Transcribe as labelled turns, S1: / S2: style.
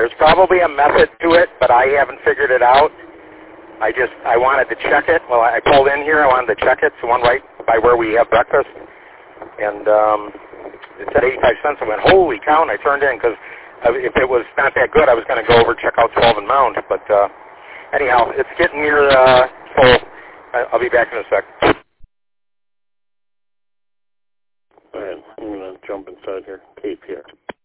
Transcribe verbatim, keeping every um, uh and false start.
S1: there's probably a method to it, but I haven't figured it out. I just, I wanted to check it. Well, I pulled in here. I wanted to check it. It's the one right by where we have breakfast. And um, it said eighty-five cents. I went, holy cow, and I turned in because if it was not that good, I was going to go over and check out twelve and Mound. But uh, anyhow, it's getting near uh, full. I'll be back in a sec.
S2: All right, I'm going to jump inside here. Cape here.